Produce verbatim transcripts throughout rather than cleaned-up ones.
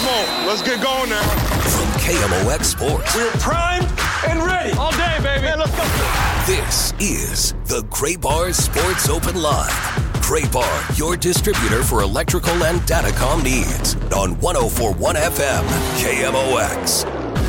Come on, let's get going now. From K M O X Sports. We're primed and ready. All day, baby. Man, let's go. This is the Graybar Sports Open Line. Graybar, your distributor for electrical and datacom needs. On one oh four point one F M, K M O X.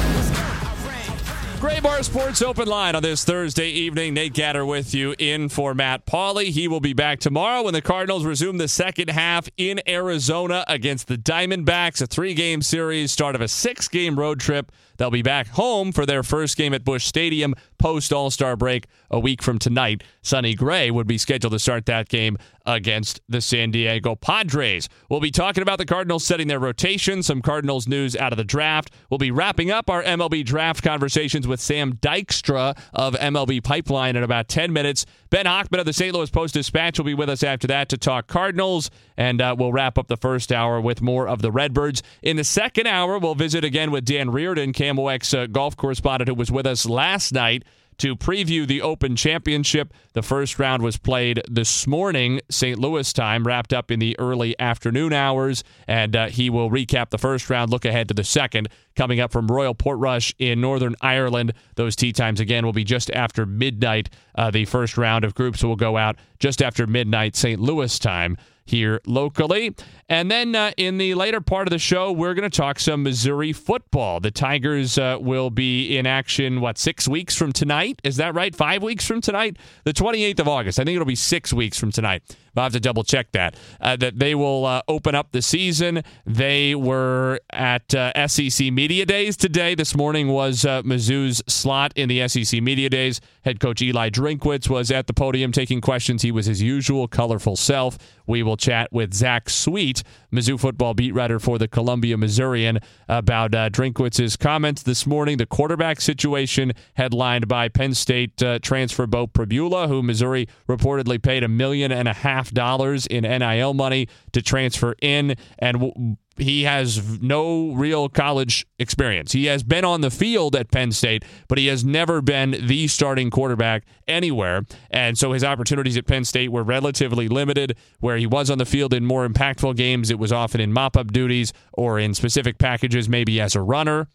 Graybar Sports Open Line on this Thursday evening. Nate Gatter with you in for Matt Pauley. He will be back tomorrow when the Cardinals resume the second half in Arizona against the Diamondbacks. A three-game series, start of a six-game road trip. They'll be back home for their first game at Busch Stadium post-All-Star break a week from tonight. Sonny Gray would be scheduled to start that game against the San Diego Padres. We'll be talking about the Cardinals setting their rotation, some Cardinals news out of the draft. We'll be wrapping up our M L B draft conversations with Sam Dykstra of M L B Pipeline in about ten minutes. Ben Hochman of the Saint Louis Post-Dispatch will be with us after that to talk Cardinals, and uh, we'll wrap up the first hour with more of the Redbirds. In the second hour, we'll visit again with Dan Reardon, K M O X uh, golf correspondent who was with us last night to preview the Open Championship. The first round was played this morning, Saint Louis time, wrapped up in the early afternoon hours, and uh, he will recap the first round, look ahead to the second, coming up from Royal Portrush in Northern Ireland. Those tee times, again, will be just after midnight. Uh, the first round of groups will go out just after midnight Saint Louis time here locally. And then uh, in the later part of the show, we're going to talk some Missouri football. The Tigers uh, will be in action, what, six weeks from tonight? Is that right? Five weeks from tonight? The twenty-eighth of August. I think it'll be six weeks from tonight. I'll have to double check that. Uh, that they will uh, open up the season. They were at uh, S E C Media Days today. This morning was uh, Mizzou's slot in the S E C Media Days. Head coach Eli Drinkwitz was at the podium taking questions. He was his usual colorful self. We will chat with Zach Sweet, Mizzou football beat writer for the Columbia Missourian, about uh, Drinkwitz's comments this morning. The quarterback situation headlined by Penn State uh, transfer Bo Pribula, who Missouri reportedly paid a million and a half dollars in N I L money to transfer in, and w- he has no real college experience. He has been on the field at Penn State, but he has never been the starting quarterback anywhere. And so his opportunities at Penn State were relatively limited. Where he was on the field in more impactful games, it was often in mop-up duties or in specific packages, maybe as a runner.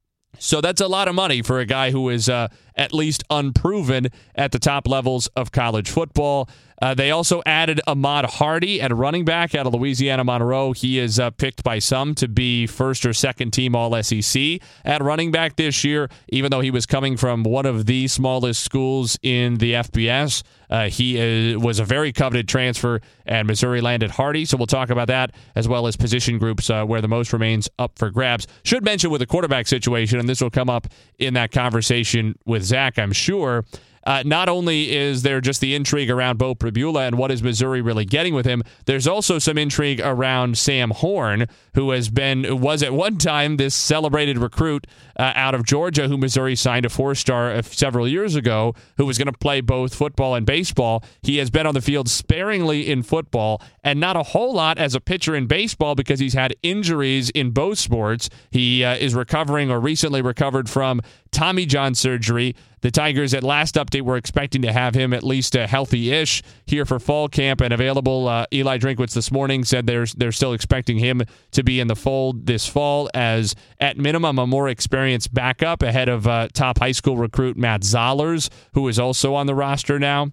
So that's a lot of money for a guy who is uh, at least unproven at the top levels of college football. Uh, they also added Ahmad Hardy at running back out of Louisiana Monroe. He is uh, picked by some to be first or second team All S E C at running back this year, even though he was coming from one of the smallest schools in the F B S. Uh, he is, was a very coveted transfer, and Missouri landed Hardy. So we'll talk about that, as well as position groups uh, where the most remains up for grabs. Should mention with the quarterback situation, and this will come up in that conversation with Zach, I'm sure, Uh, not only is there just the intrigue around Bo Pribula and what is Missouri really getting with him, there's also some intrigue around Sam Horn, who has been was at one time this celebrated recruit uh, out of Georgia who Missouri signed a four-star uh, several years ago, who was going to play both football and baseball. He has been on the field sparingly in football and not a whole lot as a pitcher in baseball because he's had injuries in both sports. He uh, is recovering or recently recovered from Tommy John surgery. The Tigers, at last update, were expecting to have him at least uh, healthy-ish here for fall camp and available. Uh, Eli Drinkwitz this morning said they're, they're still expecting him to be in the fold this fall as, at minimum, a more experienced backup ahead of uh, top high school recruit Matt Zollers, who is also on the roster now.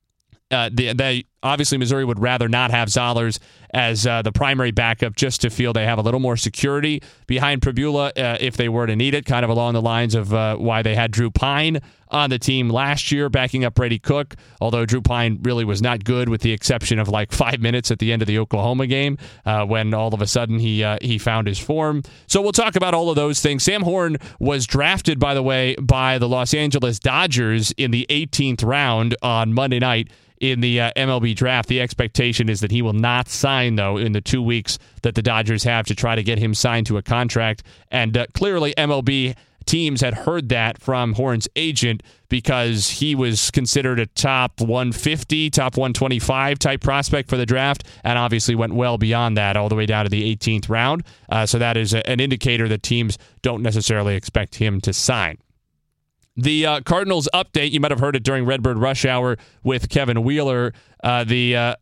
Uh, the, they obviously Missouri would rather not have Zollers as uh, the primary backup, just to feel they have a little more security behind Pribula uh, if they were to need it, kind of along the lines of uh, why they had Drew Pine on the team last year backing up Brady Cook, although Drew Pine really was not good with the exception of like five minutes at the end of the Oklahoma game uh, when all of a sudden he uh, he found his form. So we'll talk about all of those things. Sam Horn was drafted, by the way, by the Los Angeles Dodgers in the eighteenth round on Monday night in the uh, M L B draft. The expectation is that he will not sign, though, in the two weeks that the Dodgers have to try to get him signed to a contract. And uh, clearly M L B teams had heard that from Horn's agent because he was considered a top one fifty, top one twenty-five type prospect for the draft, and obviously went well beyond that all the way down to the eighteenth round. Uh, so that is a, an indicator that teams don't necessarily expect him to sign. The uh, Cardinals update, you might have heard it during Redbird Rush Hour with Kevin Wheeler. Uh, the uh,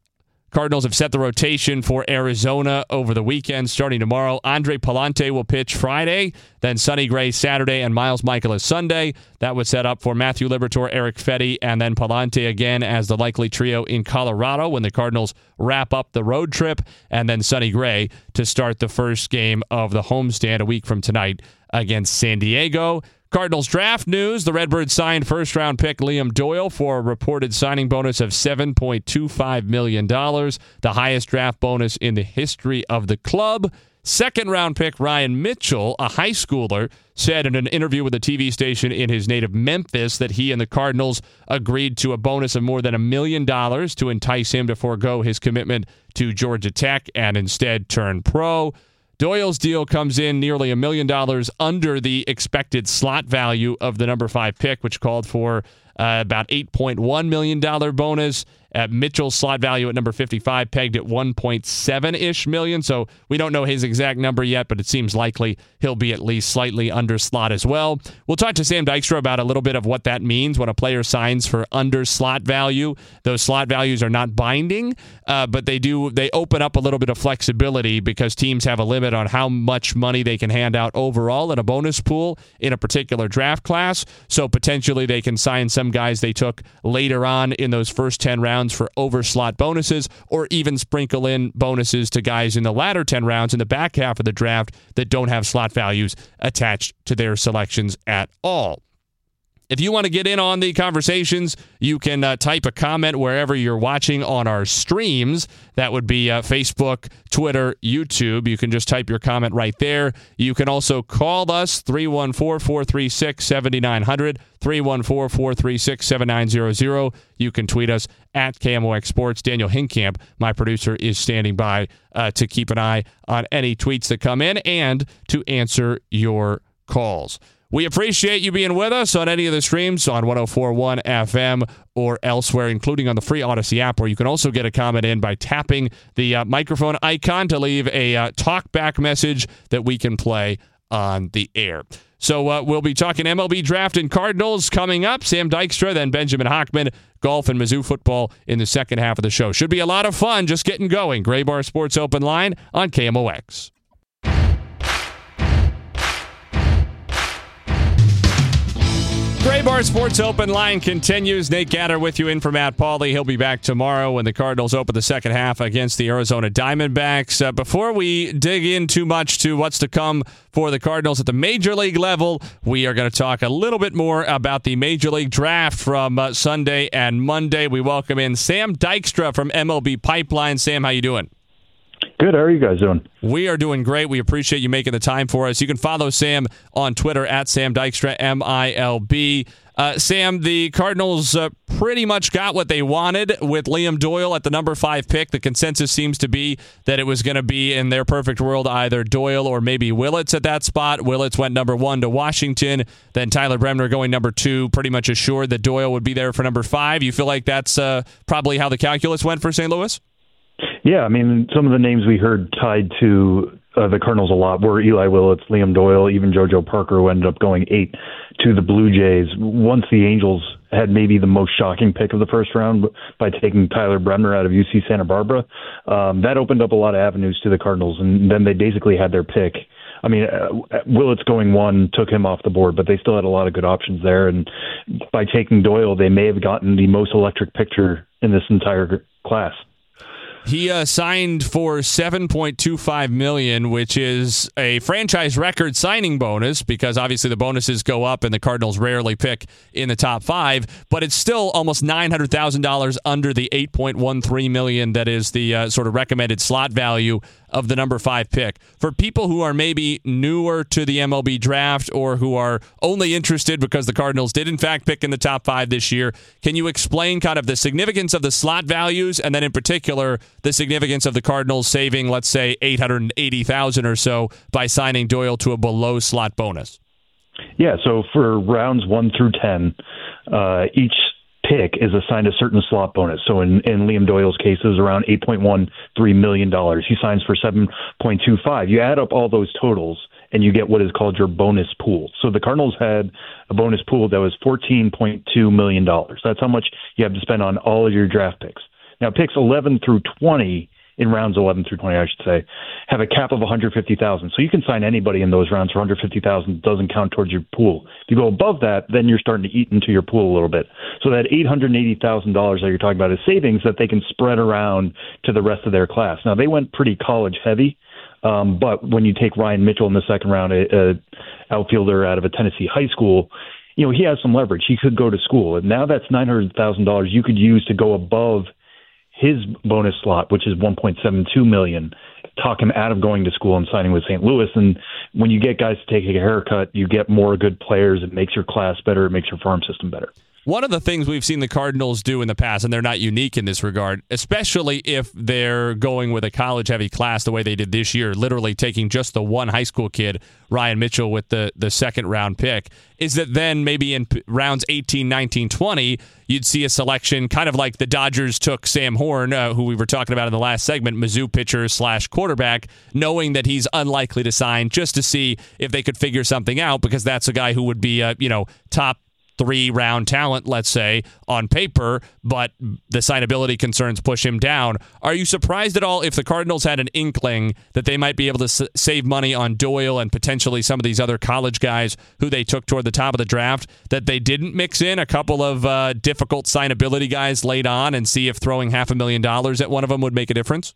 Cardinals have set the rotation for Arizona over the weekend, starting tomorrow. Andre Palante will pitch Friday, then Sonny Gray Saturday, and Miles Michaelis Sunday. That would set up for Matthew Liberatore, Eric Fedde, and then Palante again as the likely trio in Colorado when the Cardinals wrap up the road trip, and then Sonny Gray to start the first game of the homestand a week from tonight against San Diego. Cardinals draft news. The Redbirds signed first-round pick Liam Doyle for a reported signing bonus of seven point two five million dollars, the highest draft bonus in the history of the club. Second-round pick Ryan Mitchell, a high schooler, said in an interview with a T V station in his native Memphis that he and the Cardinals agreed to a bonus of more than a million dollars to entice him to forego his commitment to Georgia Tech and instead turn pro. Doyle's deal comes in nearly a million dollars under the expected slot value of the number five pick, which called for uh, about eight point one million dollars bonus. At Mitchell's slot value at number fifty-five pegged at one point seven-ish million. So we don't know his exact number yet, but it seems likely he'll be at least slightly under slot as well. We'll talk to Sam Dykstra about a little bit of what that means when a player signs for under slot value. Those slot values are not binding, uh, but they do they open up a little bit of flexibility because teams have a limit on how much money they can hand out overall in a bonus pool in a particular draft class. So potentially they can sign some guys they took later on in those first ten rounds for over slot bonuses, or even sprinkle in bonuses to guys in the latter ten rounds in the back half of the draft that don't have slot values attached to their selections at all. If you want to get in on the conversations, you can uh, type a comment wherever you're watching on our streams. That would be uh, Facebook, Twitter, YouTube. You can just type your comment right there. You can also call us, three one four, four three six, seven nine zero zero, three one four, four three six, seven nine zero zero. You can tweet us at K M O X Sports. Daniel Hinkamp, my producer, is standing by uh, to keep an eye on any tweets that come in and to answer your calls. We appreciate you being with us on any of the streams on one oh four point one F M or elsewhere, including on the free Odyssey app, where you can also get a comment in by tapping the uh, microphone icon to leave a uh, talk-back message that we can play on the air. So uh, we'll be talking M L B Draft and Cardinals coming up. Sam Dykstra, then Benjamin Hockman, golf and Mizzou football in the second half of the show. Should be a lot of fun just getting going. Gray Bar Sports Open Line on K M O X. Gray Bar Sports Open Line continues. Nate Gatter with you in for Matt Pauley. He'll be back tomorrow when the Cardinals open the second half against the Arizona Diamondbacks. Uh, before we dig in too much to what's to come for the Cardinals at the Major League level, we are going to talk a little bit more about the Major League Draft from uh, Sunday and Monday. We welcome in Sam Dykstra from M L B Pipeline. Sam, how you doing? Good. How are you guys doing? We are doing great. We appreciate you making the time for us. You can follow Sam on Twitter at Sam Dykstra, M I L B. Uh, Sam, the Cardinals uh, pretty much got what they wanted with Liam Doyle at the number five pick. The consensus seems to be that it was going to be, in their perfect world, either Doyle or maybe Willits at that spot. Willits went number one to Washington. Then Tyler Bremner going number two, pretty much assured that Doyle would be there for number five. You feel like that's uh, probably how the calculus went for Saint Louis? Yeah, I mean, some of the names we heard tied to uh, the Cardinals a lot were Eli Willits, Liam Doyle, even JoJo Parker, who ended up going eight to the Blue Jays. Once the Angels had maybe the most shocking pick of the first round by taking Tyler Bremner out of U C Santa Barbara, um, that opened up a lot of avenues to the Cardinals, and then they basically had their pick. I mean, uh, Willits going one took him off the board, but they still had a lot of good options there, and by taking Doyle, they may have gotten the most electric pitcher in this entire class. He uh, signed for seven point two five million dollars, which is a franchise record signing bonus because obviously the bonuses go up and the Cardinals rarely pick in the top five, but it's still almost nine hundred thousand dollars under the eight point one three million dollars that is the uh, sort of recommended slot value of the number five pick. For people who are maybe newer to the M L B draft or who are only interested because the Cardinals did in fact pick in the top five this year, can you explain kind of the significance of the slot values and then in particular the significance of the Cardinals saving, let's say, eight hundred eighty thousand dollars or so by signing Doyle to a below slot bonus? Yeah, so for rounds one through ten, uh, each pick is assigned a certain slot bonus. So in, in Liam Doyle's case, it was around eight point one three million dollars. He signs for seven point two five. You add up all those totals, and you get what is called your bonus pool. So the Cardinals had a bonus pool that was fourteen point two million dollars. That's how much you have to spend on all of your draft picks. Now, picks eleven through twenty, in rounds eleven through twenty, I should say, have a cap of one hundred fifty thousand dollars. So you can sign anybody in those rounds for one hundred fifty thousand dollars. Doesn't count towards your pool. If you go above that, then you're starting to eat into your pool a little bit. So that eight hundred eighty thousand dollars that you're talking about is savings that they can spread around to the rest of their class. Now, they went pretty college heavy. Um, but when you take Ryan Mitchell in the second round, a, a outfielder out of a Tennessee high school, you know, he has some leverage. He could go to school. And now that's nine hundred thousand dollars you could use to go above his bonus slot, which is one point seven two million dollars, talk him out of going to school and signing with Saint Louis. And when you get guys to take a haircut, you get more good players. It makes your class better. It makes your farm system better. One of the things we've seen the Cardinals do in the past, and they're not unique in this regard, especially if they're going with a college-heavy class the way they did this year, literally taking just the one high school kid, Ryan Mitchell, with the, the second-round pick, is that then maybe in p- rounds eighteen, nineteen, twenty, you'd see a selection kind of like the Dodgers took Sam Horn, uh, who we were talking about in the last segment, Mizzou pitcher slash quarterback, knowing that he's unlikely to sign just to see if they could figure something out, because that's a guy who would be a, you know, top three-round talent, let's say, on paper, but the signability concerns push him down. Are you surprised at all if the Cardinals had an inkling that they might be able to s- save money on Doyle and potentially some of these other college guys who they took toward the top of the draft, that they didn't mix in a couple of uh, difficult signability guys late on and see if throwing half a million dollars at one of them would make a difference?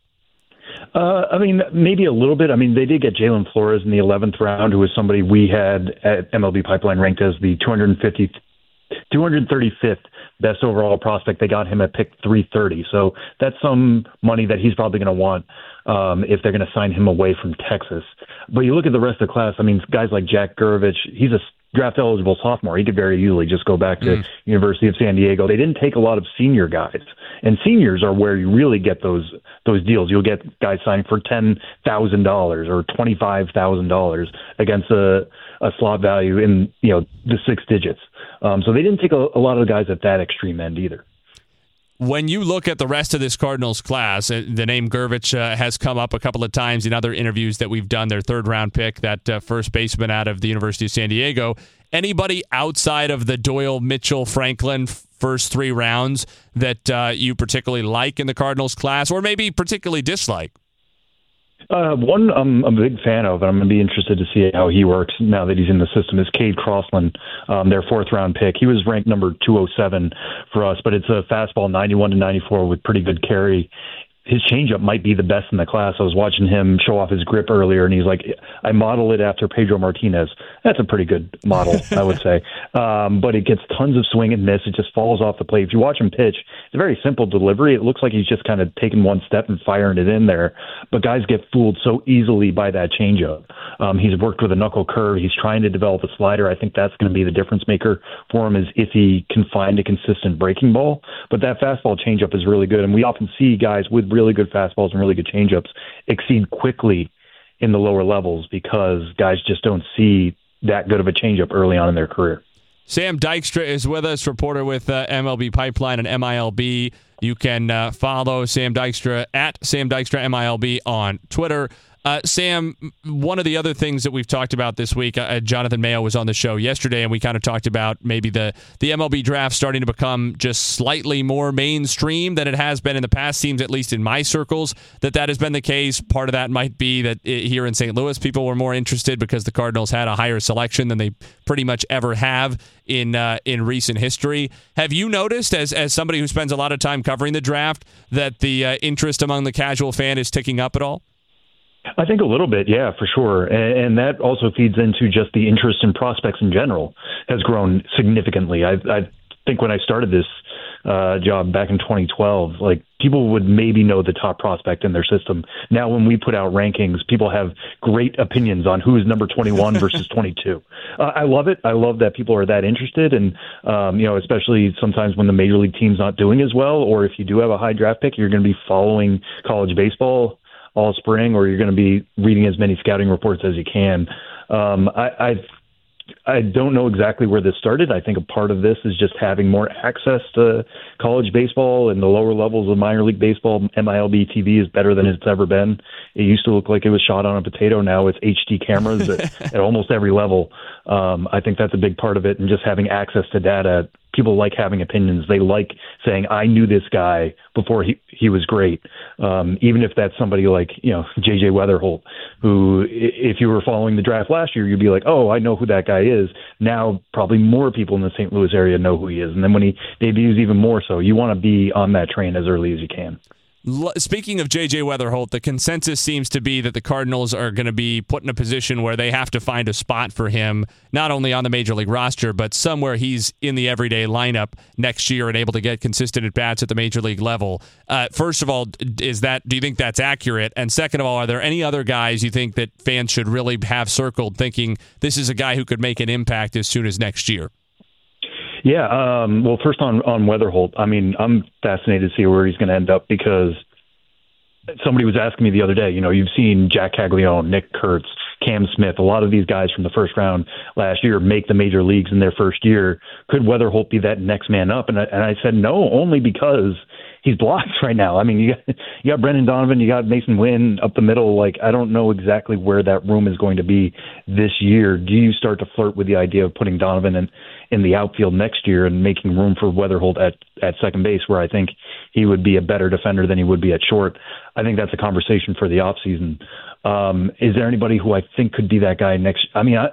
Uh, I mean, maybe a little bit. I mean, they did get Jalen Flores in the eleventh round, who was somebody we had at M L B Pipeline ranked as the two hundred fiftieth two hundred thirty-fifth best overall prospect. They got him at pick three thirty. So that's some money that he's probably going to want um, if they're going to sign him away from Texas. But you look at the rest of the class, I mean, guys like Jack Gurevich, he's a draft-eligible sophomore. He could very easily just go back to mm. University of San Diego. They didn't take a lot of senior guys. And seniors are where you really get those those deals. You'll get guys signing for ten thousand dollars or twenty-five thousand dollars against a, a slot value in, you know, the six digits. Um, so they didn't take a, a lot of guys at that extreme end either. When you look at the rest of this Cardinals class, uh, the name Gurevich uh, has come up a couple of times in other interviews that we've done, their third-round pick, that uh, first baseman out of the University of San Diego. Anybody outside of the Doyle, Mitchell, Franklin first three rounds that uh, you particularly like in the Cardinals class, or maybe particularly dislike? Uh, one I'm a big fan of, and I'm going to be interested to see how he works now that he's in the system, is Cade Crossland, um, their fourth-round pick. He was ranked number two oh seven for us, but it's a fastball ninety-one to ninety-four with pretty good carry. His changeup might be the best in the class. I was watching him show off his grip earlier, and he's like, I model it after Pedro Martinez. That's a pretty good model, I would say. Um, but it gets tons of swing and miss. It just falls off the plate. If you watch him pitch, it's a very simple delivery. It looks like he's just kind of taking one step and firing it in there. But guys get fooled so easily by that changeup. Um, he's worked with a knuckle curve. He's trying to develop a slider. I think that's going to be the difference maker for him, is if he can find a consistent breaking ball. But that fastball changeup is really good, and we often see guys with really good fastballs and really good changeups exceed quickly in the lower levels because guys just don't see that good of a changeup early on in their career. Sam Dykstra is with us, reporter with uh, M L B Pipeline and M I L B. You can uh, follow Sam Dykstra at Sam Dykstra M I L B on Twitter. Uh, Sam, one of the other things that we've talked about this week, uh, Jonathan Mayo was on the show yesterday, and we kind of talked about maybe the, the M L B draft starting to become just slightly more mainstream than it has been in the past. Seems, at least in my circles, that that has been the case. Part of that might be that it, here in Saint Louis, people were more interested because the Cardinals had a higher selection than they pretty much ever have in uh, in recent history. Have you noticed, as as somebody who spends a lot of time covering the draft, that the uh, interest among the casual fan is ticking up at all? I think a little bit, yeah, for sure. And, and that also feeds into just the interest in prospects in general has grown significantly. I, I think when I started this uh, job back in twenty twelve, like people would maybe know the top prospect in their system. Now when we put out rankings, people have great opinions on who is number twenty-one versus twenty-two. Uh, I love it. I love that people are that interested. And, um, you know, especially sometimes when the major league team's not doing as well, or if you do have a high draft pick, you're going to be following college baseball all spring, or you're going to be reading as many scouting reports as you can. Um, I, I I don't know exactly where this started. I think a part of this is just having more access to college baseball and the lower levels of minor league baseball. M I L B T V is better than it's ever been. It used to look like it was shot on a potato. Now it's H D cameras at, at almost every level. Um, I think that's a big part of it, and just having access to data people like having opinions. They like saying, I knew this guy before he, he was great. Um, even if that's somebody like, you know, J J Weatherholt, who, if you were following the draft last year, you'd be like, oh, I know who that guy is. Now, probably more people in the Saint Louis area know who he is. And then when he debuts, even more so. You want to be on that train as early as you can. Speaking of J J Weatherholt, the consensus seems to be that the Cardinals are going to be put in a position where they have to find a spot for him, not only on the Major League roster, but somewhere he's in the everyday lineup next year and able to get consistent at-bats at the Major League level. Uh, first of all, is that do you think that's accurate? And second of all, are there any other guys you think that fans should really have circled thinking this is a guy who could make an impact as soon as next year? Yeah, um, well, first on, on Weatherholt, I mean, I'm fascinated to see where he's going to end up because somebody was asking me the other day, you know, you've seen Jack Caglione, Nick Kurtz, Cam Smith, a lot of these guys from the first round last year make the major leagues in their first year. Could Weatherholt be that next man up? And I, and I said no, only because he's blocked right now. I mean, you got, you got Brendan Donovan, you got Mason Wynn up the middle. Like, I don't know exactly where that room is going to be this year. Do you start to flirt with the idea of putting Donovan in, in the outfield next year and making room for Weatherholt at, at second base, where I think he would be a better defender than he would be at short? I think that's a conversation for the offseason. Um, is there anybody who I think could be that guy next? I mean, I,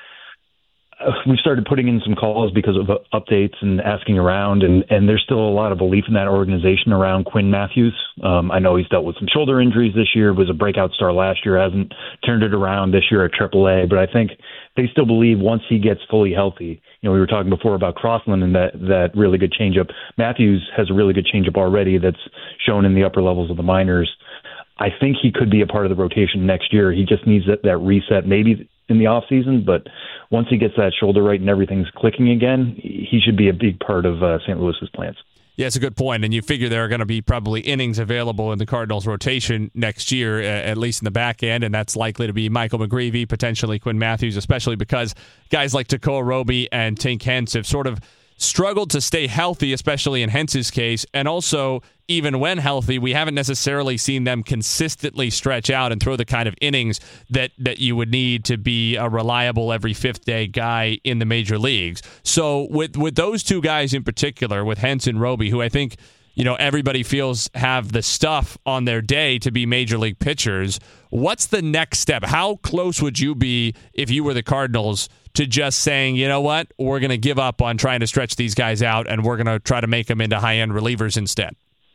we've started putting in some calls because of updates and asking around, and, and there's still a lot of belief in that organization around Quinn Matthews. Um, I know he's dealt with some shoulder injuries this year, was a breakout star last year, hasn't turned it around this year at triple A, but I think they still believe once he gets fully healthy, you know, we were talking before about Crossland and that, that really good changeup. Matthews has a really good changeup already that's shown in the upper levels of the minors. I think he could be a part of the rotation next year. He just needs that, that reset, maybe in the offseason, but once he gets that shoulder right and everything's clicking again, he should be a big part of uh, Saint Louis's plans. Yeah, it's a good point, and you figure there are going to be probably innings available in the Cardinals' rotation next year, at least in the back end, and that's likely to be Michael McGreevy, potentially Quinn Matthews, especially because guys like Tekoa Roby and Tink Hence have sort of struggled to stay healthy, especially in Hence's case, and also even when healthy, we haven't necessarily seen them consistently stretch out and throw the kind of innings that, that you would need to be a reliable every fifth day guy in the major leagues. So with with those two guys in particular, with Hence and Roby, who I think, you know, everybody feels have the stuff on their day to be major league pitchers, what's the next step? How close would you be if you were the Cardinals to just saying, you know what, we're going to give up on trying to stretch these guys out and we're going to try to make them into high-end relievers instead?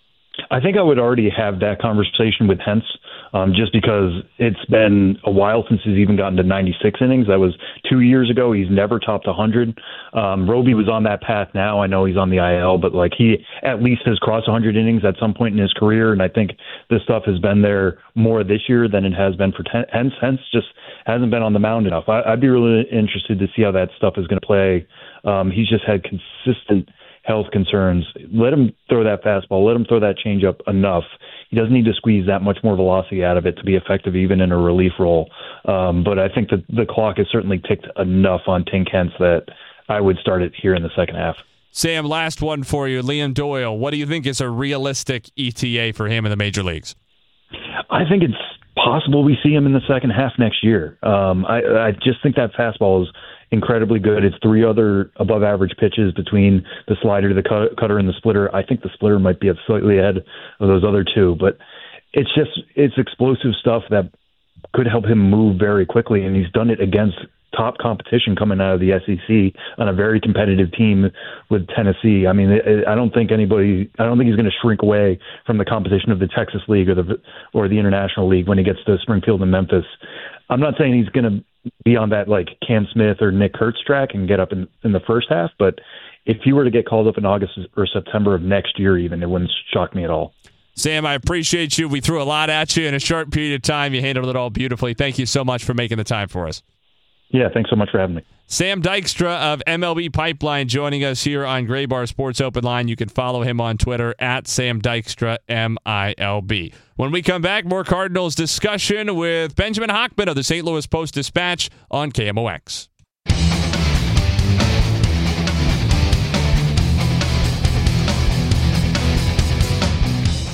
I think I would already have that conversation with Hence, um, just because it's been a while since he's even gotten to ninety-six innings. That was two years ago. He's never topped one hundred. Um, Roby was on that path now. I know he's on the I L, but like he at least has crossed one hundred innings at some point in his career, and I think this stuff has been there more this year than it has been for ten- Hence. Hence just hasn't been on the mound enough. I, I'd be really interested to see how that stuff is going to play. Um, he's just had consistent health concerns. Let him throw that fastball. Let him throw that changeup enough. He doesn't need to squeeze that much more velocity out of it to be effective even in a relief role. Um, but I think that the clock has certainly ticked enough on Tink Hence that I would start it here in the second half. Sam, last one for you. Liam Doyle, what do you think is a realistic E T A for him in the major leagues? I think it's possible we see him in the second half next year. Um, I, I just think that fastball is incredibly good. It's three other above average pitches between the slider, the cut, cutter, and the splitter. I think the splitter might be slightly ahead of those other two, but it's just, it's explosive stuff that could help him move very quickly. And he's done it against top competition coming out of the S E C on a very competitive team with Tennessee. I mean, it, I don't think anybody, I don't think he's going to shrink away from the competition of the Texas League or the, or the International League when he gets to Springfield and Memphis. I'm not saying he's going to be on that like Cam Smith or Nick Kurtz track and get up in, in the first half, but if he were to get called up in August or September of next year even, it wouldn't shock me at all. Sam, I appreciate you. We threw a lot at you in a short period of time. You handled it all beautifully. Thank you so much for making the time for us. Yeah, thanks so much for having me. Sam Dykstra of M L B Pipeline joining us here on Gray Bar Sports Open Line. You can follow him on Twitter at Sam Dykstra, M I L B. When we come back, more Cardinals discussion with Benjamin Hochman of the Saint Louis Post-Dispatch on K M O X.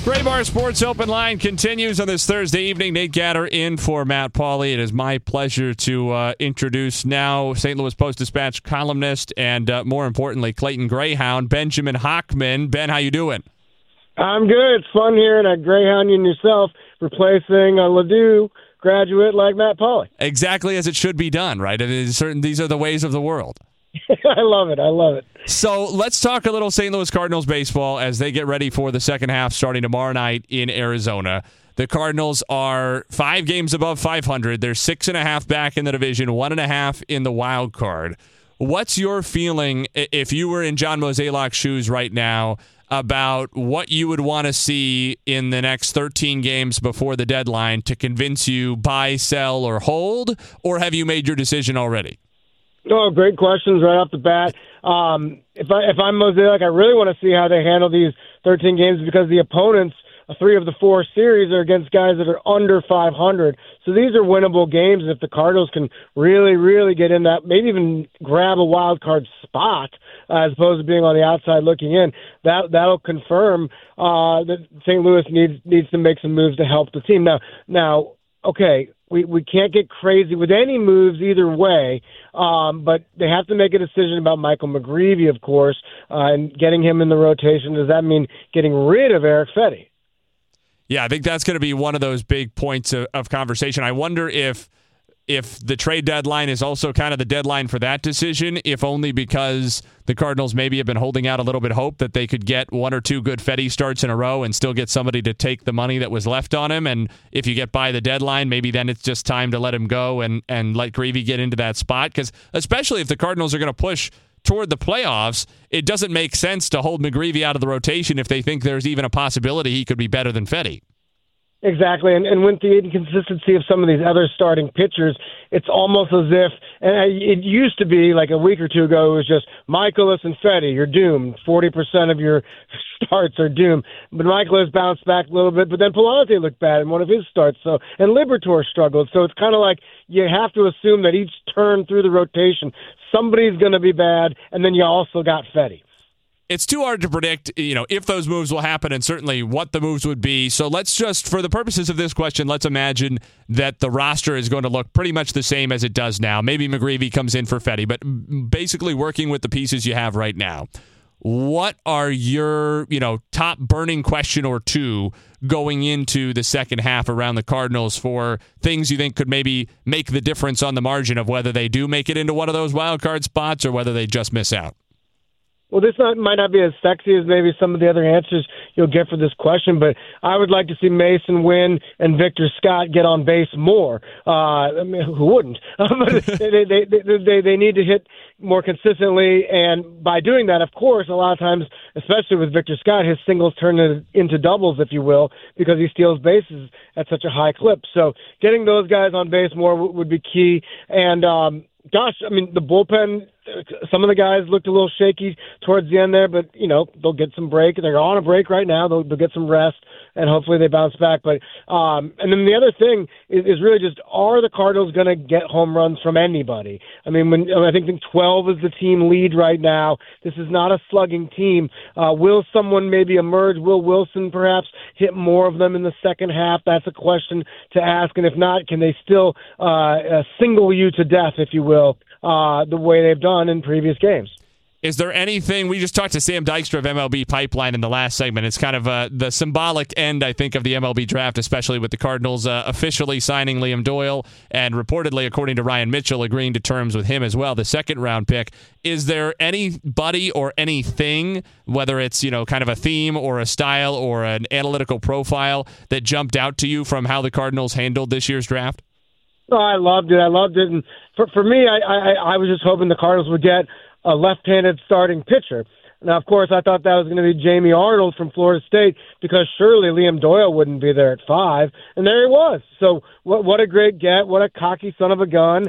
Gray Bar Sports Open Line continues on this Thursday evening. Nate Gatter in for Matt Pauley. It is my pleasure to uh, introduce now Saint Louis Post-Dispatch columnist and, uh, more importantly, Clayton Greyhound, Benjamin Hockman. Ben, how you doing? I'm good. It's fun hearing a Greyhoundian yourself replacing a Ladue graduate like Matt Pauley. Exactly as it should be done, right? It is certain. These are the ways of the world. I love it. I love it. So let's talk a little Saint Louis Cardinals baseball as they get ready for the second half starting tomorrow night in Arizona. The Cardinals are five games above five hundred. They're six and a half back in the division, one and a half in the wild card. What's your feeling if you were in John Mozeliak's shoes right now about what you would want to see in the next thirteen games before the deadline to convince you buy, sell, or hold? Or have you made your decision already? No, great questions right off the bat. Um, if I if I'm Mozeliak, I really want to see how they handle these thirteen games because the opponents, three of the four series, are against guys that are under five hundred. So these are winnable games if the Cardinals can really, really get in that, maybe even grab a wild card spot uh, as opposed to being on the outside looking in. That that'll confirm uh, that Saint Louis needs needs to make some moves to help the team. Now, now, okay. We we can't get crazy with any moves either way, um, but they have to make a decision about Michael McGreevy, of course, uh, and getting him in the rotation. Does that mean getting rid of Erick Fedde? Yeah, I think that's going to be one of those big points of, of conversation. I wonder if if the trade deadline is also kind of the deadline for that decision, if only because the Cardinals maybe have been holding out a little bit of hope that they could get one or two good Fedde starts in a row and still get somebody to take the money that was left on him. And if you get by the deadline, maybe then it's just time to let him go and, and let Greavy get into that spot. Because especially if the Cardinals are going to push toward the playoffs, it doesn't make sense to hold McGreevy out of the rotation if they think there's even a possibility he could be better than Fedde. Exactly, and, and with the inconsistency of some of these other starting pitchers, it's almost as if, and it used to be like a week or two ago, it was just Michaelis and Fedde, you're doomed. forty percent of your starts are doomed. But Michaelis bounced back a little bit, but then Palante looked bad in one of his starts, so and Liberatore struggled. So it's kind of like you have to assume that each turn through the rotation, somebody's going to be bad, and then you also got Fedde. It's too hard to predict, you know, if those moves will happen and certainly what the moves would be. So let's just, for the purposes of this question, let's imagine that the roster is going to look pretty much the same as it does now. Maybe McGreevy comes in for Fedde, but basically working with the pieces you have right now. What are your, you know, top burning question or two going into the second half around the Cardinals for things you think could maybe make the difference on the margin of whether they do make it into one of those wild card spots or whether they just miss out? Well, this not, might not be as sexy as maybe some of the other answers you'll get for this question, but I would like to see Mason Wynn and Victor Scott get on base more. Uh, I mean, who wouldn't? But they, they, they, they, they need to hit more consistently, and by doing that, of course, a lot of times, especially with Victor Scott, his singles turn into doubles, if you will, because he steals bases at such a high clip. So getting those guys on base more w- would be key, and um, gosh, I mean, the bullpen, some of the guys looked a little shaky towards the end there, but, you know, they'll get some break. They're on a break right now. They'll, they'll get some rest, and hopefully they bounce back. But um, and then the other thing is, is really just, are the Cardinals going to get home runs from anybody? I mean, when I think twelve is the team lead right now. This is not a slugging team. Uh, will someone maybe emerge? Will Wilson perhaps hit more of them in the second half? That's a question to ask. And if not, can they still uh, uh, single you to death, if you will, uh, the way they've done in previous games? Is there anything, we just talked to Sam Dykstra of M L B Pipeline in the last segment. It's kind of uh, the symbolic end, I think, of the M L B draft, especially with the Cardinals uh, officially signing Liam Doyle and reportedly, according to Ryan Mitchell, agreeing to terms with him as well, the second round pick. Is there anybody or anything, whether it's, you know, kind of a theme or a style or an analytical profile that jumped out to you from how the Cardinals handled this year's draft? Oh, I loved it. I loved it. And for, for me, I, I, I was just hoping the Cardinals would get a left-handed starting pitcher. Now, of course, I thought that was going to be Jamie Arnold from Florida State because surely Liam Doyle wouldn't be there at five, and there he was. So what what a great get. What a cocky son of a gun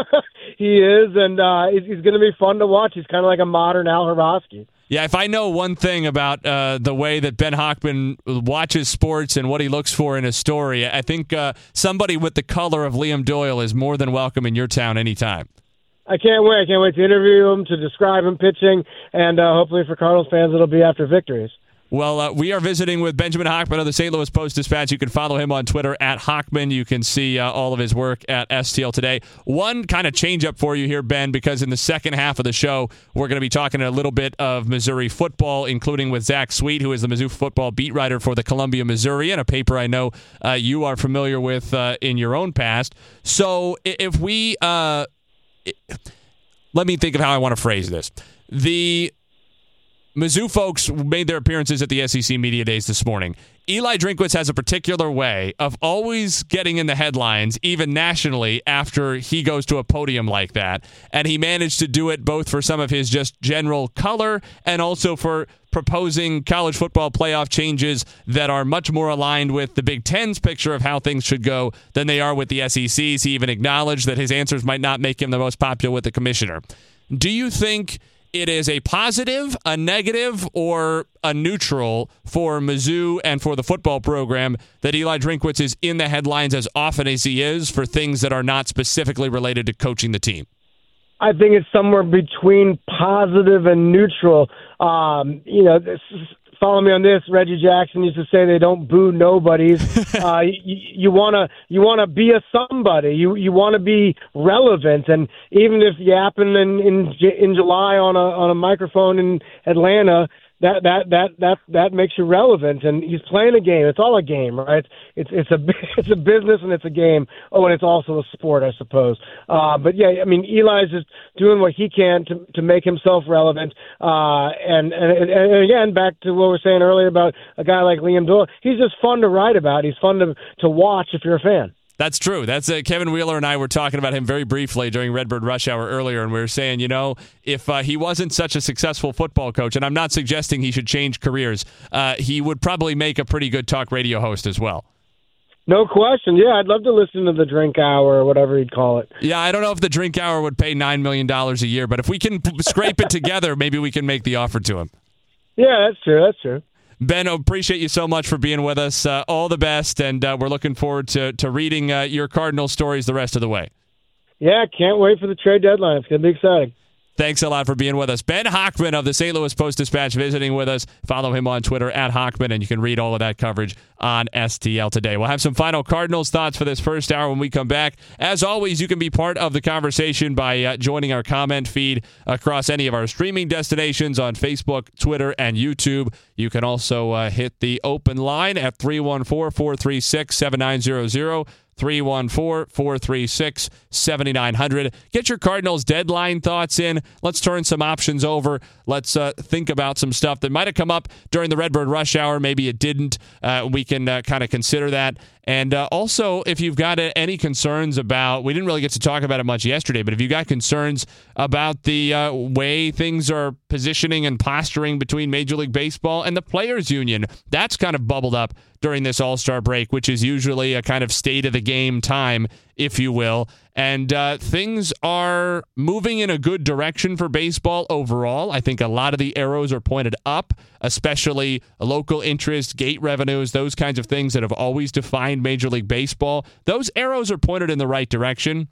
he is, and uh, he's, he's going to be fun to watch. He's kind of like a modern Al Hrabosky. Yeah, if I know one thing about uh, the way that Ben Hockman watches sports and what he looks for in a story, I think uh, somebody with the color of Liam Doyle is more than welcome in your town anytime. I can't wait. I can't wait to interview him, to describe him pitching, and uh, hopefully for Cardinals fans, it'll be after victories. Well, uh, we are visiting with Benjamin Hochman of the Saint Louis Post-Dispatch. You can follow him on Twitter at Hochman. You can see uh, all of his work at S T L Today. One kind of change-up for you here, Ben, because in the second half of the show, we're going to be talking a little bit of Missouri football, including with Zach Sweet, who is the Mizzou football beat writer for the Columbia Missourian, a paper I know uh, you are familiar with uh, in your own past. So if we... Uh, let me think of how I want to phrase this. The... Mizzou folks made their appearances at the S E C Media Days this morning. Eli Drinkwitz has a particular way of always getting in the headlines, even nationally, after he goes to a podium like that. And he managed to do it both for some of his just general color and also for proposing college football playoff changes that are much more aligned with the Big Ten's picture of how things should go than they are with the S E C's. He even acknowledged that his answers might not make him the most popular with the commissioner. Do you think it is a positive, a negative, or a neutral for Mizzou and for the football program that Eli Drinkwitz is in the headlines as often as he is for things that are not specifically related to coaching the team? I think it's somewhere between positive and neutral. Um, you know, this is, follow me on this. Reggie Jackson used to say they don't boo nobodies. uh, you, you wanna you wanna be a somebody. You you want to be relevant, and even if yapping in in in July on a on a microphone in Atlanta, that that that that that makes you relevant. And he's playing a game. It's all a game, right? It's it's a it's a business and it's a game. Oh, and it's also a sport, I suppose. Uh, but yeah, I mean, Eli's just doing what he can to to make himself relevant. Uh, and, and and again, back to what we were saying earlier about a guy like Liam Doyle. He's just fun to write about. He's fun to to watch if you're a fan. That's true. That's uh, Kevin Wheeler and I were talking about him very briefly during Redbird Rush Hour earlier, and we were saying, you know, if uh, he wasn't such a successful football coach, and I'm not suggesting he should change careers, uh, he would probably make a pretty good talk radio host as well. No question. Yeah, I'd love to listen to the Drink Hour or whatever you'd call it. Yeah, I don't know if the Drink Hour would pay nine million dollars a year, but if we can p- scrape it together, maybe we can make the offer to him. Yeah, that's true. That's true. Ben, appreciate you so much for being with us. Uh, all the best, and uh, we're looking forward to, to reading uh, your Cardinal stories the rest of the way. Yeah, can't wait for the trade deadline. It's going to be exciting. Thanks a lot for being with us. Ben Hochman of the Saint Louis Post-Dispatch visiting with us. Follow him on Twitter at Hochman, and you can read all of that coverage on S T L Today. We'll have some final Cardinals thoughts for this first hour when we come back. As always, you can be part of the conversation by uh, joining our comment feed across any of our streaming destinations on Facebook, Twitter, and YouTube. You can also uh, hit the open line at three one four, four three six, seven nine zero zero. three one four, four three six, seven nine zero zero. Get your Cardinals deadline thoughts in. Let's turn some options over. Let's uh, think about some stuff that might have come up during the Redbird Rush Hour. Maybe it didn't. Uh, we can uh, kind of consider that. And uh, also, if you've got uh, any concerns about, we didn't really get to talk about it much yesterday, but if you've got concerns about the uh, way things are positioning and posturing between Major League Baseball and the Players Union, that's kind of bubbled up during this All-Star break, which is usually a kind of state-of-the-game time, if you will. And uh, things are moving in a good direction for baseball overall. I think a lot of the arrows are pointed up, especially local interest, gate revenues, those kinds of things that have always defined Major League Baseball. Those arrows are pointed in the right direction,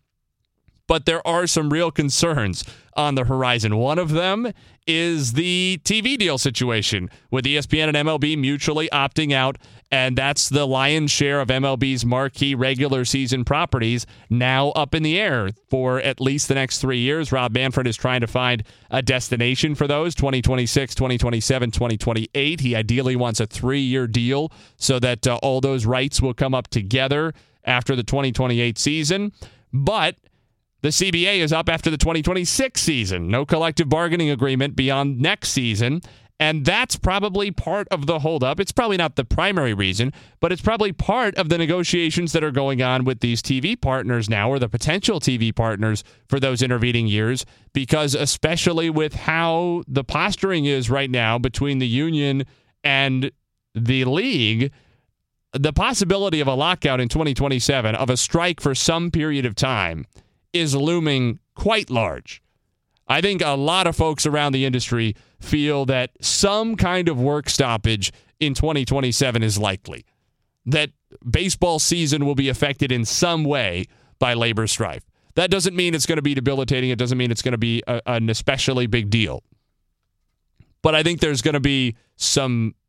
but there are some real concerns on the horizon. One of them is the T V deal situation with E S P N and M L B mutually opting out, and that's the lion's share of M L B's marquee regular season properties now up in the air for at least the next three years. Rob Manfred is trying to find a destination for those, twenty twenty-six, twenty twenty-seven, twenty twenty-eight. He ideally wants a three-year deal so that uh, all those rights will come up together after the twenty twenty-eight season. But the C B A is up after the twenty twenty-six season. No collective bargaining agreement beyond next season. And that's probably part of the holdup. It's probably not the primary reason, but it's probably part of the negotiations that are going on with these T V partners now, or the potential T V partners for those intervening years, because especially with how the posturing is right now between the union and the league, the possibility of a lockout in twenty twenty-seven, of a strike for some period of time, is looming quite large. I think a lot of folks around the industry feel that some kind of work stoppage in twenty twenty-seven is likely, that baseball season will be affected in some way by labor strife. That doesn't mean it's going to be debilitating. It doesn't mean it's going to be a, an especially big deal. But I think there's going to be some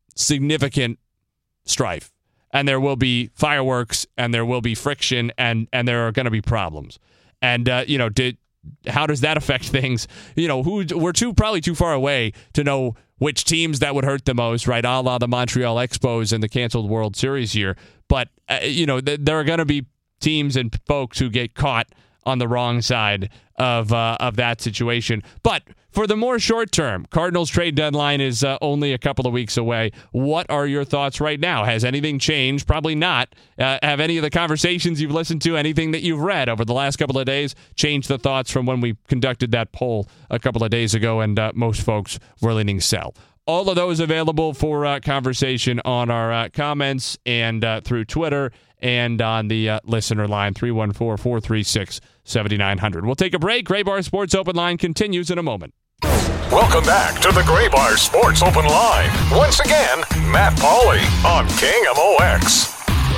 significant strife, and there will be fireworks, and there will be friction, and and there are going to be problems. And uh, you know, did how does that affect things? You know, who we're too probably too far away to know which teams that would hurt the most, right? A la the Montreal Expos and the canceled World Series year. But uh, you know, th- there are going to be teams and folks who get caught on the wrong side of uh, of that situation. But for the more short term, Cardinals trade deadline is uh, only a couple of weeks away. What are your thoughts right now? Has anything changed? Probably not. Uh, have any of the conversations you've listened to, anything that you've read over the last couple of days, changed the thoughts from when we conducted that poll a couple of days ago and uh, most folks were leaning sell? All of those available for uh, conversation on our uh, comments and uh, through Twitter and on the uh, listener line, three one four, four three six, seven nine zero zero. We'll take a break. Gray Bar Sports Open Line continues in a moment. Welcome back to the Gray Bar Sports Open Line. Once again, Matt Pauley on K M O X.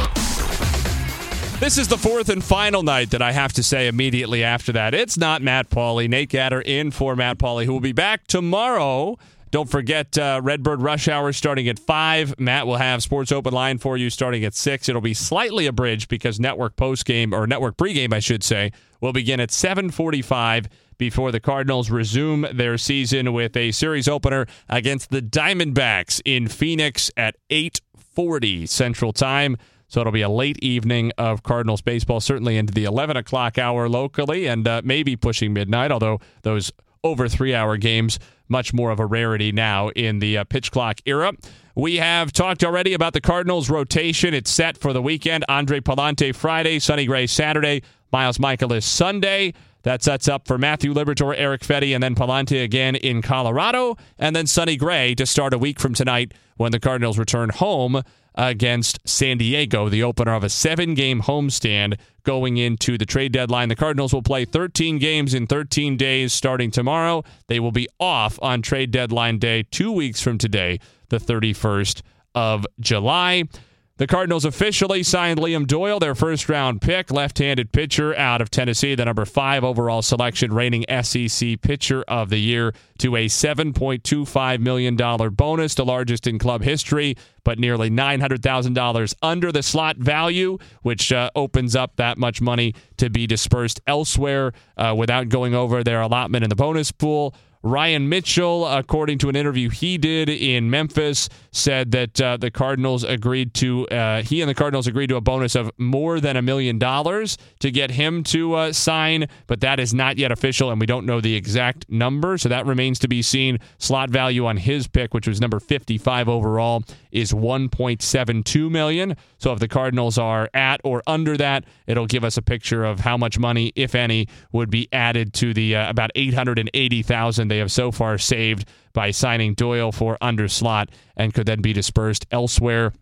This is the fourth and final night that I have to say immediately after that. It's not Matt Pauley. Nate Gatter in for Matt Pauley, who will be back tomorrow. Don't forget uh, Redbird Rush Hour starting at five. Matt will have Sports Open Line for you starting at six. It'll be slightly abridged because Network postgame, or Network pregame, I should say, will begin at seven forty-five before the Cardinals resume their season with a series opener against the Diamondbacks in Phoenix at eight forty Central Time. So it'll be a late evening of Cardinals baseball, certainly into the eleven o'clock hour locally, and uh, maybe pushing midnight, although those over three-hour games, much more of a rarity now in the uh, pitch clock era. We have talked already about the Cardinals' rotation. It's set for the weekend. Andre Pallante Friday, Sonny Gray Saturday, Miles Michaelis Sunday. That sets up for Matthew Liberatore, Eric Fedde, and then Pallante again in Colorado, and then Sonny Gray to start a week from tonight when the Cardinals return home against San Diego, the opener of a seven-game homestand going into the trade deadline. The Cardinals will play thirteen games in thirteen days starting tomorrow. They will be off on trade deadline day two weeks from today, the thirty-first of July. The Cardinals officially signed Liam Doyle, their first-round pick, left-handed pitcher out of Tennessee, the number five overall selection, reigning S E C Pitcher of the Year, to a seven point two five million dollars bonus, the largest in club history, but nearly nine hundred thousand dollars under the slot value, which uh, opens up that much money to be dispersed elsewhere uh, without going over their allotment in the bonus pool. Ryan Mitchell, according to an interview he did in Memphis, said that uh, the Cardinals agreed to, uh, he and the Cardinals agreed to a bonus of more than a million dollars to get him to uh, sign, but that is not yet official, and we don't know the exact number, so that remains to be seen. Slot value on his pick, which was number fifty-five overall, is one point seven two million dollars. So if the Cardinals are at or under that, it'll give us a picture of how much money, if any, would be added to the uh, about eight hundred eighty thousand dollars they have so far saved by signing Doyle for under slot and could then be dispersed elsewhere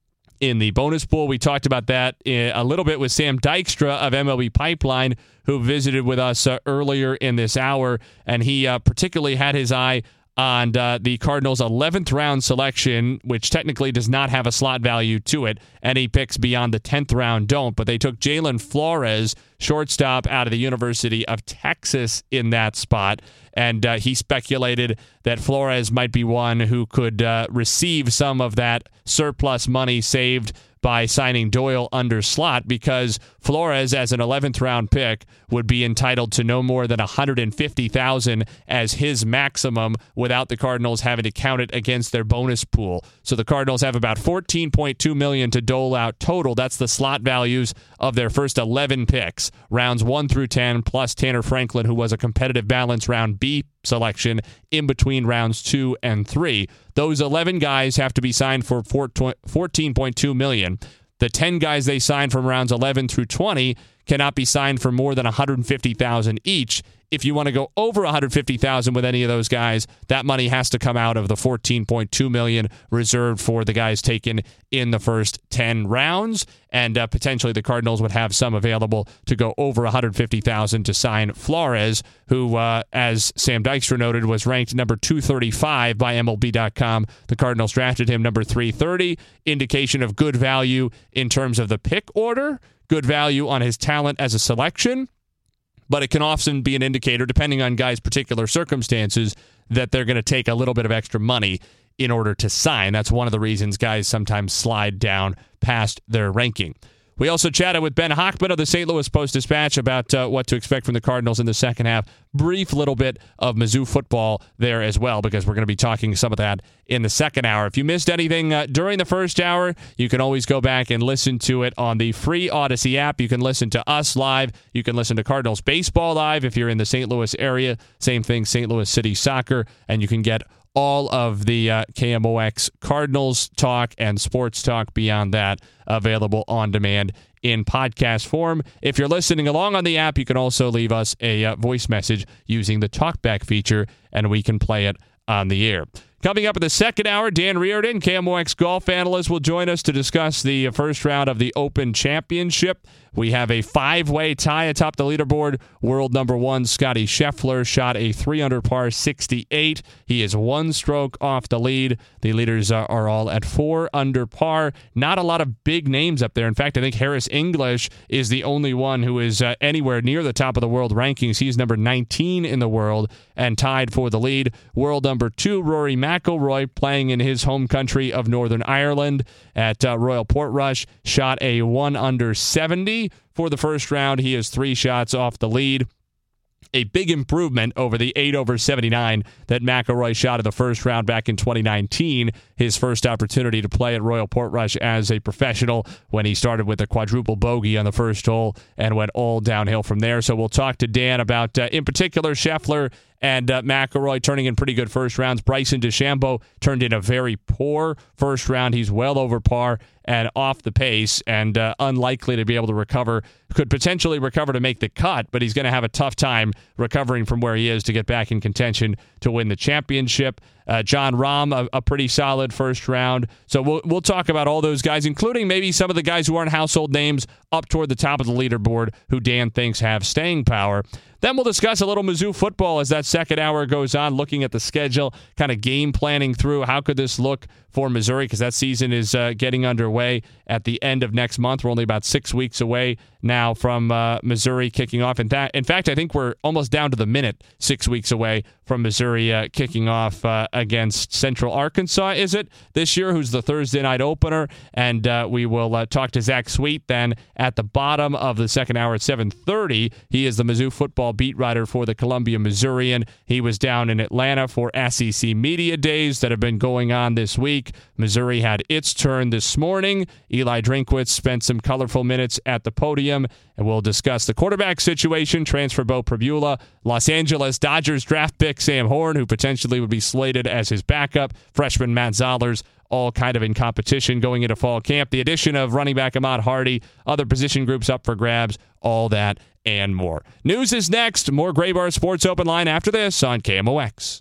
in the bonus pool. We talked about that a little bit with Sam Dykstra of M L B Pipeline, who visited with us uh, earlier in this hour, and he uh, particularly had his eye on uh, the Cardinals' eleventh round selection, which technically does not have a slot value to it. Any picks beyond the tenth round don't, but they took Jalen Flores, shortstop out of the University of Texas, in that spot, and uh, he speculated that Flores might be one who could uh, receive some of that surplus money saved by signing Doyle under slot, because Flores, as an eleventh round pick, would be entitled to no more than one hundred fifty thousand dollars as his maximum without the Cardinals having to count it against their bonus pool. So the Cardinals have about fourteen point two million dollars to dole out total. That's the slot values of their first eleven picks, rounds one through ten, plus Tanner Franklin, who was a competitive balance round B selection in between rounds two and three. Those eleven guys have to be signed for fourteen point two million dollars. The ten guys they signed from rounds eleven through twenty cannot be signed for more than one hundred fifty thousand dollars each. If you want to go over one hundred fifty thousand dollars with any of those guys, that money has to come out of the fourteen point two million dollars reserved for the guys taken in the first ten rounds, and uh, potentially the Cardinals would have some available to go over one hundred fifty thousand dollars to sign Flores, who, uh, as Sam Dykstra noted, was ranked number two thirty-five by M L B dot com. The Cardinals drafted him number three thirty, indication of good value in terms of the pick order, good value on his talent as a selection, but it can often be an indicator, depending on guys' particular circumstances, that they're going to take a little bit of extra money in order to sign. That's one of the reasons guys sometimes slide down past their ranking. We also chatted with Ben Hochman of the Saint Louis Post-Dispatch about uh, what to expect from the Cardinals in the second half. Brief little bit of Mizzou football there as well, because we're going to be talking some of that in the second hour. If you missed anything uh, during the first hour, you can always go back and listen to it on the free Odyssey app. You can listen to us live. You can listen to Cardinals baseball live if you're in the Saint Louis area. Same thing, Saint Louis City Soccer, and you can get all of the uh, K M O X Cardinals talk and sports talk beyond that available on demand in podcast form. If you're listening along on the app, you can also leave us a uh, voice message using the talkback feature, and we can play it on the air. Coming up in the second hour, Dan Reardon, K M O X golf analyst, will join us to discuss the first round of the Open Championship. We have a five-way tie atop the leaderboard. World number one, Scotty Scheffler, shot a three under par sixty-eight. He is one stroke off the lead. The leaders are, are all at four under par. Not a lot of big names up there. In fact, I think Harris English is the only one who is uh, anywhere near the top of the world rankings. He's number nineteen in the world and tied for the lead. World number two, Rory McIlroy, playing in his home country of Northern Ireland at uh, Royal Portrush, shot a one under seventy for the first round. He is three shots off the lead. A big improvement over the eight over seventy-nine that McIlroy shot in the first round back in twenty nineteen, his first opportunity to play at Royal Portrush as a professional, when he started with a quadruple bogey on the first hole and went all downhill from there. So we'll talk to Dan about, uh, in particular, Scheffler and uh, McIlroy turning in pretty good first rounds. Bryson DeChambeau turned in a very poor first round. He's well over par and off the pace and uh, unlikely to be able to recover. Could potentially recover to make the cut, but he's going to have a tough time recovering from where he is to get back in contention to win the championship. Uh, John Rahm, a, a pretty solid first round. So we'll we'll talk about all those guys, including maybe some of the guys who aren't household names up toward the top of the leaderboard who Dan thinks have staying power. Then we'll discuss a little Mizzou football as that second hour goes on, looking at the schedule, kind of game planning through how could this look for Missouri, because that season is uh, getting underway at the end of next month. We're only about six weeks away now from uh, Missouri kicking off. In, th- in fact, I think we're almost down to the minute, six weeks away from Missouri uh, kicking off uh, against Central Arkansas, is it, this year, who's the Thursday night opener. And uh, we will uh, talk to Zach Sweet then at the bottom of the second hour at seven thirty. He is the Mizzou football beat writer for the Columbia Missourian. He was down in Atlanta for S E C Media Days that have been going on this week. Missouri had its turn this morning. Eli Drinkwitz spent some colorful minutes at the podium, and we'll discuss the quarterback situation, transfer Bo Pribula, Los Angeles Dodgers draft pick Sam Horn, who potentially would be slated as his backup, freshman Matt Zollers, all kind of in competition going into fall camp, the addition of running back Ahmad Hardy, other position groups up for grabs, all that and more. News is next. More Gray Bar Sports Open Line after this on K M O X.